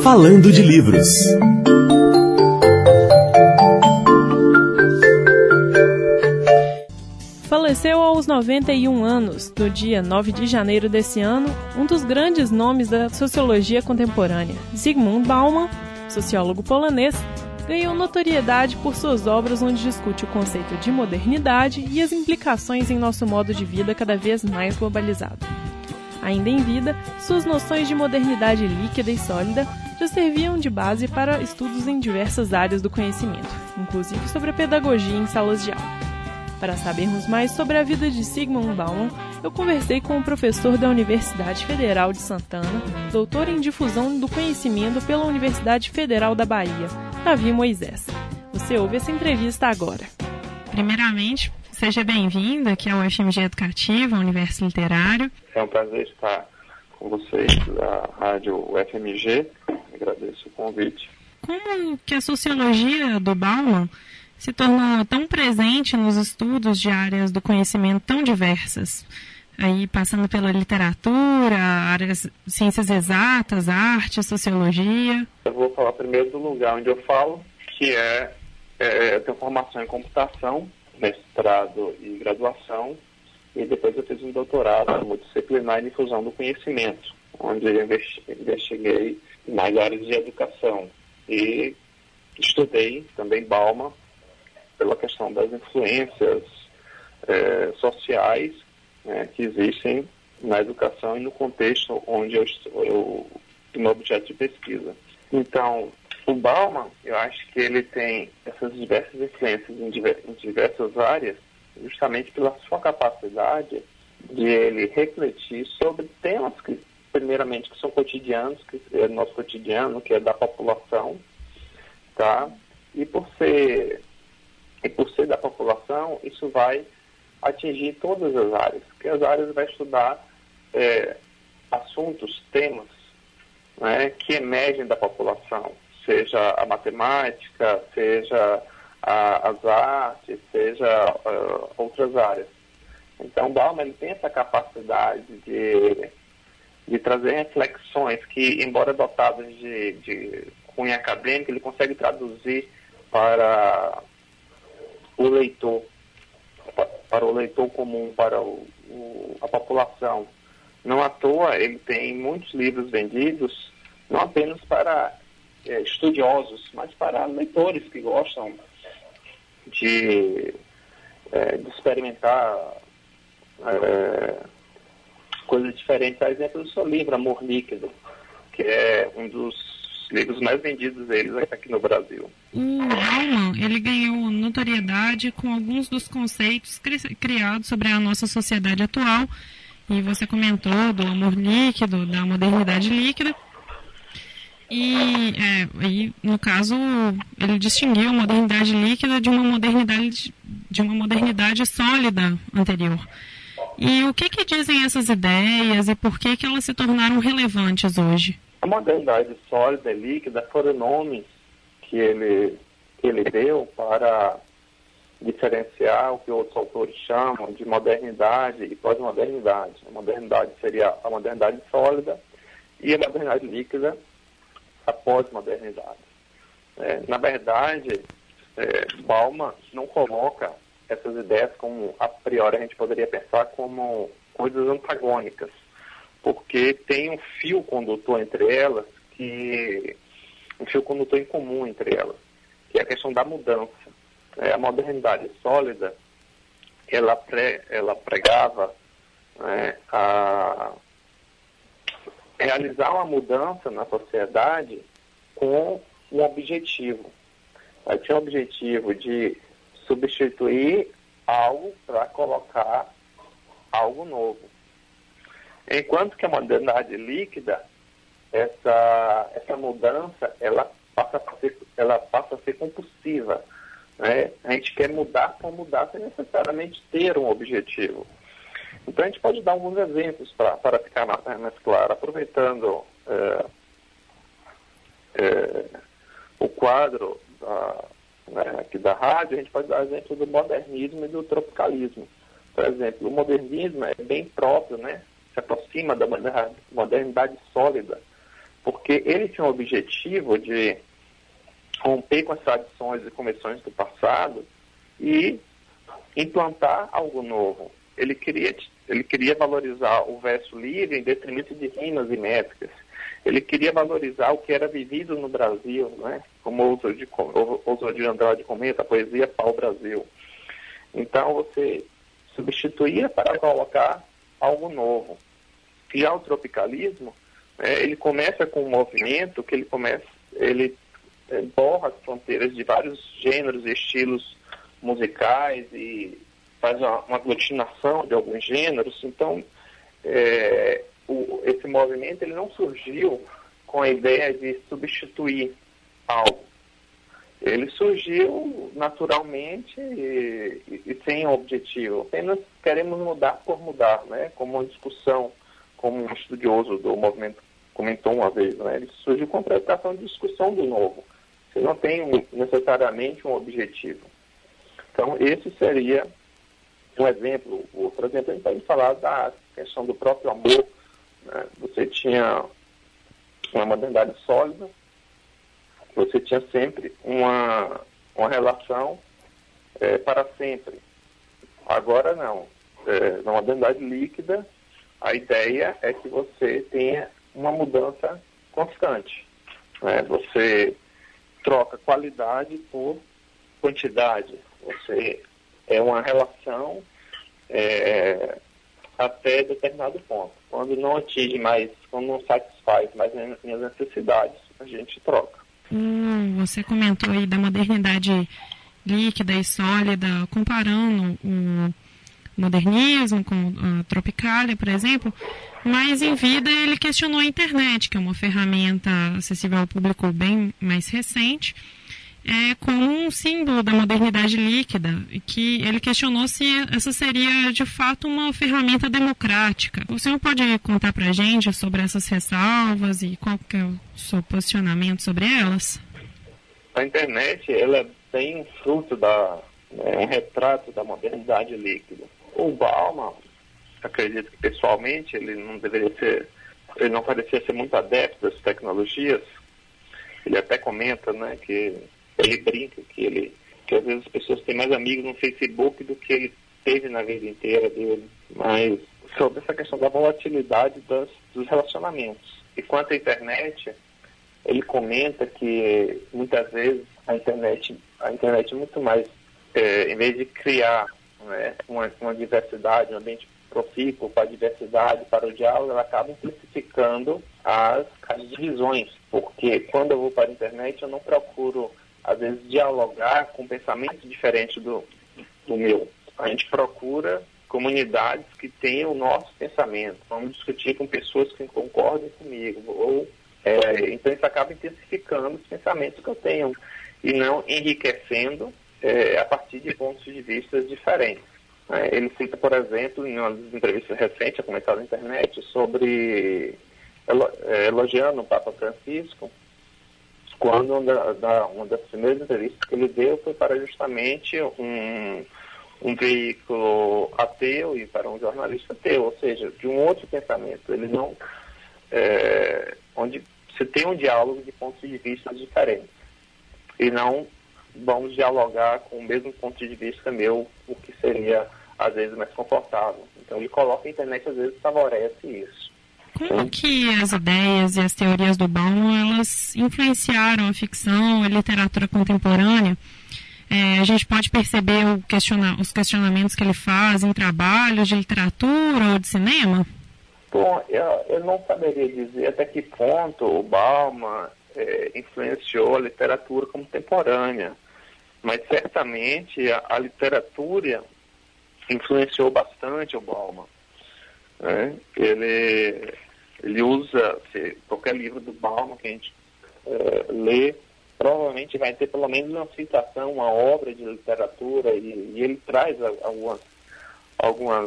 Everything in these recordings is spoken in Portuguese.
Falando de Livros. Faleceu aos 91 anos, no dia 9 de janeiro desse ano, um dos grandes nomes da sociologia contemporânea. Zygmunt Bauman, sociólogo polonês, ganhou notoriedade por suas obras onde discute o conceito de modernidade e as implicações em nosso modo de vida cada vez mais globalizado. Ainda em vida, suas noções de modernidade líquida e sólida já serviam de base para estudos em diversas áreas do conhecimento, inclusive sobre a pedagogia em salas de aula. Para sabermos mais sobre a vida de Zygmunt Bauman, eu conversei com o professor da Universidade Federal de Santana, doutor em difusão do conhecimento pela Universidade Federal da Bahia, Davi Moisés. Você ouve essa entrevista agora. Primeiramente, seja bem-vindo aqui ao UFMG Educativo, ao Universo Literário. É um prazer estar com vocês da Rádio UFMG. Agradeço o convite. Como que a sociologia do Bauman se tornou tão presente nos estudos de áreas do conhecimento tão diversas? Aí passando pela literatura, áreas ciências exatas, arte, sociologia. Eu vou falar primeiro do lugar onde eu falo, que eu tenho formação em computação, mestrado e graduação, e depois eu fiz um doutorado multidisciplinar em difusão do conhecimento, onde eu investiguei nas áreas de educação e estudei também Bauman pela questão das influências sociais, né, que existem na educação e no contexto onde eu meu objeto de pesquisa. Então, o Bauman, eu acho que ele tem essas diversas influências em diversas áreas, justamente pela sua capacidade de ele refletir sobre temas que, primeiramente, que são cotidianos, que é do nosso cotidiano, que é da população, tá? E por ser da população, isso vai atingir todas as áreas, porque as áreas vai estudar assuntos, temas, né, que emergem da população, seja a matemática, seja as artes, seja outras áreas. Então, Bauman ele tem essa capacidade de trazer reflexões que, embora dotadas de cunho acadêmico, ele consegue traduzir para o leitor comum, para a população. Não à toa, ele tem muitos livros vendidos, não apenas para estudiosos, mas para leitores que gostam de experimentar coisas diferentes. A exemplo do seu livro, Amor Líquido, que é um dos livros mais vendidos deles aqui no Brasil. O Bauman, ele ganhou notoriedade com alguns dos conceitos criados sobre a nossa sociedade atual, e você comentou do amor líquido, da modernidade líquida, e no caso, ele distinguiu a modernidade líquida de uma modernidade sólida anterior. E o que dizem essas ideias e por que elas se tornaram relevantes hoje? A modernidade sólida e líquida foram nomes que ele deu para diferenciar o que outros autores chamam de modernidade e pós-modernidade. A modernidade seria a modernidade sólida e a modernidade líquida, a pós-modernidade. Na verdade, Bauman não coloca essas ideias como, a priori, a gente poderia pensar como coisas antagônicas, porque tem um fio condutor entre elas, um fio condutor em comum entre elas, que é a questão da mudança. A modernidade sólida, ela pregava a realizar uma mudança na sociedade com um objetivo. Ela tinha o objetivo de substituir algo para colocar algo novo. Enquanto que a modernidade líquida, essa mudança, ela passa a ser compulsiva. Né? A gente quer mudar para mudar sem necessariamente ter um objetivo. Então a gente pode dar alguns exemplos para ficar mais claro. Aproveitando o quadro aqui da rádio, a gente pode dar exemplo do modernismo e do tropicalismo. Por exemplo, o modernismo é bem próprio, né? Se aproxima da modernidade sólida, porque ele tinha o objetivo de romper com as tradições e convenções do passado e implantar algo novo. Ele queria valorizar o verso livre em detrimento de rimas e métricas. Ele queria valorizar o que era vivido no Brasil, né? Como Oswald de Andrade comenta, a poesia pau-brasil. Então, você substituía para colocar algo novo. E já o tropicalismo, ele começa com um movimento que ele borra as fronteiras de vários gêneros e estilos musicais e faz uma aglutinação de alguns gêneros. Então, esse movimento ele não surgiu com a ideia de substituir algo. Ele surgiu naturalmente e sem objetivo. Apenas queremos mudar por mudar, né? Como uma discussão, como um estudioso do movimento comentou uma vez, né? Ele surgiu com a preocupação de discussão do novo. Você não tem necessariamente um objetivo. Então, esse seria um exemplo. Outro exemplo, a gente pode falar da questão do próprio amor. Né? Você tinha uma modernidade sólida, você tinha sempre uma relação para sempre. Agora não. Na modernidade líquida, a ideia é que você tenha uma mudança constante. Né? Você troca qualidade por quantidade. Você é uma relação até determinado ponto. Quando não atinge mais, quando não satisfaz mais minhas necessidades, a gente troca. Você comentou aí da modernidade líquida e sólida, comparando o modernismo com a Tropicália, por exemplo, mas em vida ele questionou a internet, que é uma ferramenta acessível ao público bem mais recente, como um símbolo da modernidade líquida, e que ele questionou se essa seria de fato uma ferramenta democrática. O senhor pode contar para a gente sobre essas ressalvas e qual que é o seu posicionamento sobre elas? A internet, ela é bem fruto um retrato da modernidade líquida. O Bauman, acredito que pessoalmente ele não parecia ser muito adepto das tecnologias. Ele até comenta, né, que ele brinca que às vezes as pessoas têm mais amigos no Facebook do que ele teve na vida inteira dele. Mas sobre essa questão da volatilidade dos relacionamentos. E quanto à internet, ele comenta que muitas vezes a internet é muito mais, em vez de criar, né, uma diversidade, um ambiente profícuo para a diversidade, para o diálogo, ela acaba intensificando as divisões. Porque quando eu vou para a internet, eu não procuro, às vezes, dialogar com pensamentos diferentes do meu. A gente procura comunidades que tenham o nosso pensamento. Vamos discutir com pessoas que concordem comigo. Então, isso acaba intensificando os pensamentos que eu tenho e não enriquecendo a partir de pontos de vista diferentes. Ele cita, por exemplo, em uma das entrevistas recentes, comentado na internet, sobre elogiando o Papa Francisco, quando uma das primeiras entrevistas que ele deu foi para justamente um veículo ateu e para um jornalista ateu, ou seja, de um outro pensamento. Ele não... onde você tem um diálogo de pontos de vista diferentes. E não vamos dialogar com o mesmo ponto de vista meu, o que seria, às vezes, mais confortável. Então, ele coloca a internet, às vezes, favorece isso. Como que as ideias e as teorias do Bauman, elas influenciaram a ficção, a literatura contemporânea? A gente pode perceber os questionamentos que ele faz em trabalhos de literatura ou de cinema? Bom, eu não saberia dizer até que ponto o Bauman influenciou a literatura contemporânea, mas certamente a literatura influenciou bastante o Bauman. Né? Ele usa, qualquer livro do Bauman que a gente lê, provavelmente vai ter pelo menos uma citação, uma obra de literatura, e ele traz algumas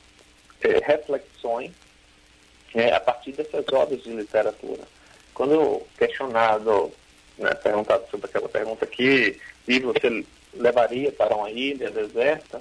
reflexões a partir dessas obras de literatura. Quando questionado, né, perguntado sobre aquela pergunta, que livro você levaria para uma ilha deserta,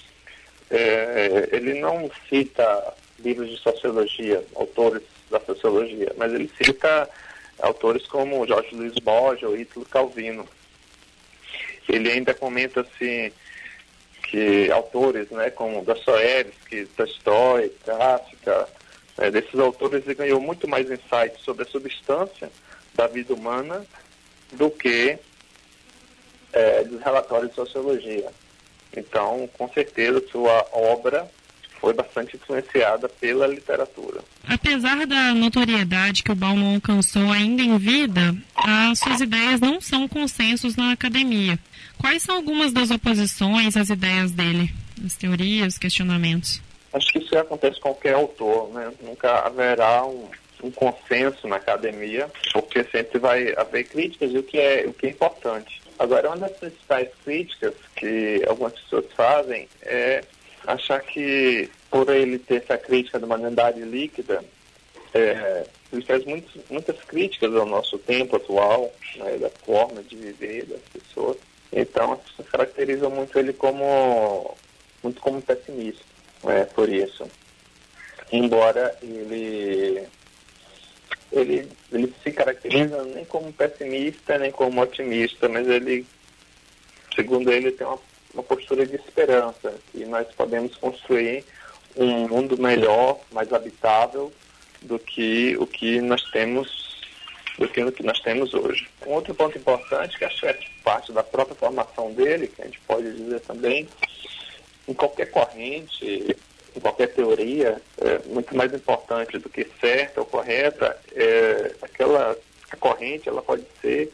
ele não cita livros de sociologia, autores da sociologia, mas ele cita autores como Jorge Luiz Borges ou Ítalo Calvino. Ele ainda comenta assim que autores, né, como Dostoiévski, Tolstói, Kafka, desses autores ele ganhou muito mais insights sobre a substância da vida humana do que dos relatórios de sociologia. Então, com certeza, sua obra foi bastante influenciada pela literatura. Apesar da notoriedade que o Bauman alcançou ainda em vida, as suas ideias não são consensos na academia. Quais são algumas das oposições às ideias dele, as teorias, os questionamentos? Acho que isso acontece com qualquer autor, né? Nunca haverá um consenso na academia, porque sempre vai haver críticas e o que é importante. Agora, uma das principais críticas que algumas pessoas fazem é achar que, por ele ter essa crítica de uma humanidade líquida, ele faz muitas críticas ao nosso tempo atual, né, da forma de viver das pessoas. Então, as pessoas caracterizam muito ele como pessimista, por isso. Embora ele se caracteriza nem como pessimista, nem como otimista, mas ele, segundo ele, tem uma postura de esperança, que nós podemos construir um mundo melhor, mais habitável do que o que nós temos hoje. Um outro ponto importante, que acho que é parte da própria formação dele, que a gente pode dizer também, em qualquer corrente, em qualquer teoria, muito mais importante do que certa ou correta, a corrente ela pode ser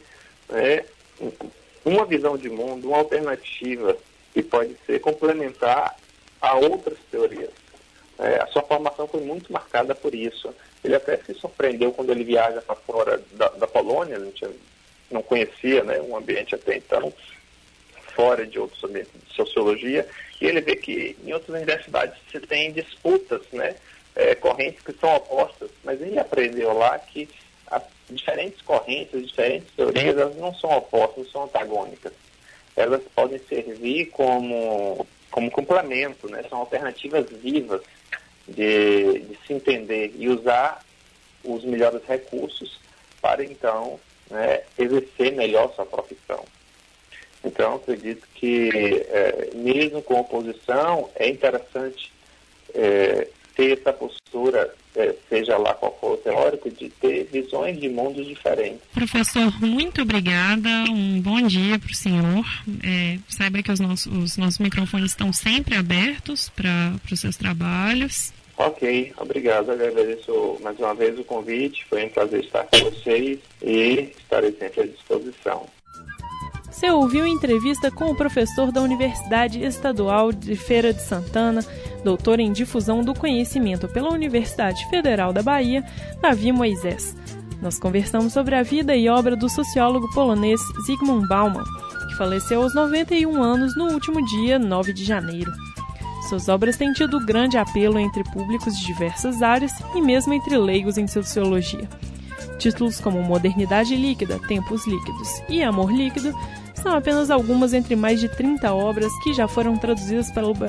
uma visão de mundo, uma alternativa que pode ser complementar a outras teorias. A sua formação foi muito marcada por isso. Ele até se surpreendeu quando ele viaja para fora da Polônia, a gente não conhecia, né, um ambiente até então fora de outros ambientes de sociologia, e ele vê que em outras universidades se tem disputas, né, correntes que são opostas, mas ele aprendeu lá que as diferentes correntes, diferentes teorias, elas não são opostas, não são antagônicas. Elas podem servir como complemento, né, são alternativas vivas de se entender e usar os melhores recursos para, então, exercer melhor sua profissão. Então, acredito que, mesmo com oposição, é interessante ter essa postura, seja lá qual for o teórico, de ter visões de mundos diferentes. Professor, muito obrigada, um bom dia para o senhor. Saiba que os nossos microfones estão sempre abertos para os seus trabalhos. Ok, obrigado, agradeço mais uma vez o convite, foi um prazer estar com vocês e estarei sempre à disposição. Você ouviu entrevista com o professor da Universidade Estadual de Feira de Santana, doutor em difusão do conhecimento pela Universidade Federal da Bahia, Davi Moisés. Nós conversamos sobre a vida e obra do sociólogo polonês Zygmunt Bauman, que faleceu aos 91 anos no último dia 9 de janeiro. Suas obras têm tido grande apelo entre públicos de diversas áreas e mesmo entre leigos em sociologia. Títulos como Modernidade Líquida, Tempos Líquidos e Amor Líquido são apenas algumas entre mais de 30 obras que já foram traduzidas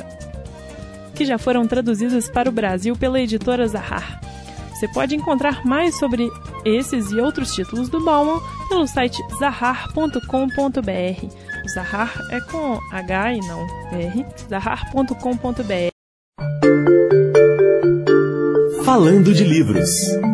para o Brasil pela editora Zahar. Você pode encontrar mais sobre esses e outros títulos do Bauman pelo site zahar.com.br. O Zahar é com H e não R, zahar.com.br. Falando de livros.